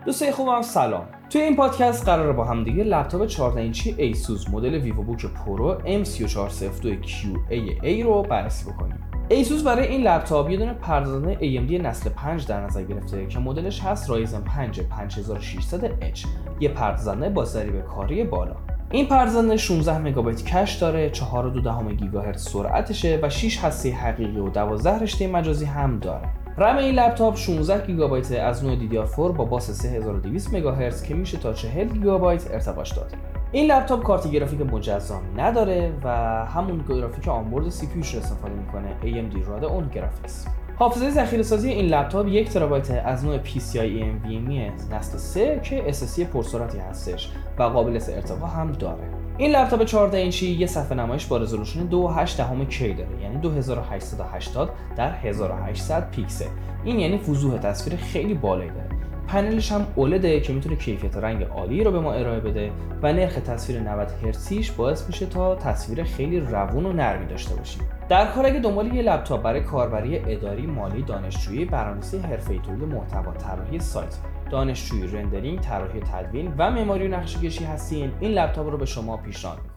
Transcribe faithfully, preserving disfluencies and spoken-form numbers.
دوستای خوبم سلام. توی این پادکست قراره با هم دیگه لپتاپ چهارده اینچی ایسوس مدل ویوو بوک پرو ام سه چهار صفر دو کیو ای ای رو بررسی بکنیم. ایسوس برای این لپتاپ یه دونه پردازنده ای ام دی نسل پنج در نظر گرفته که مدلش هست رایزن پنج پنج هزار و ششصد اچ، یه پردازنده با ضریب کاری بالا. این پردازنده شانزده مگابایت کش داره، چهار و دو دهم گیگاهرتز سرعتشه و شش هسته حقیقی و دوازده رشته مجازی هم داره. رم این لپتاپ شانزده گیگابایت از نوع دی دی آر چهار با باس سه هزار و دویست مگاهرتز که میشه تا چهل گیگابایت ارتقاش داد. این لپتاپ کارت گرافیک مجزا نداره و همون گرافیک آنبورد سی پی یوش رو استفاده میکنه، ای ام دی رادئون گرافیکس. حافظه ذخیره‌سازی این لپتاپ یک ترابایت از نوع پی سی آی ام وی ام ای نسل سه که اس اس دی پرسرعتی هستش و قابلیت ارتقا هم داره. این لپتاپ چهارده اینچی یه صفحه نمایش با رزولوشن دو و هشت دهم کی داره، یعنی دو هزار و هشتصد و هشتاد در هزار و هشتصد پیکسل. این یعنی وضوح تصویر خیلی بالایی داره. پنلش هم اولده که میتونه کیفیت رنگ عالی رو به ما ارائه بده و نرخ تصویر نود هرتزیش باعث میشه تا تصویر خیلی روون و نرمی داشته باشیم. در کار اگه دنبال یه لپتاپ برای کاربری اداری، مالی، دانشجویی، برنامه‌نویسی حرفه‌ای، تولید محتوا، طراحی سایت، دانشجویی، رندرینگ، طراحی تدوین و معماری و نقشه‌کشی هستین، این لپتاپ رو به شما پیشنهاد می‌کنم.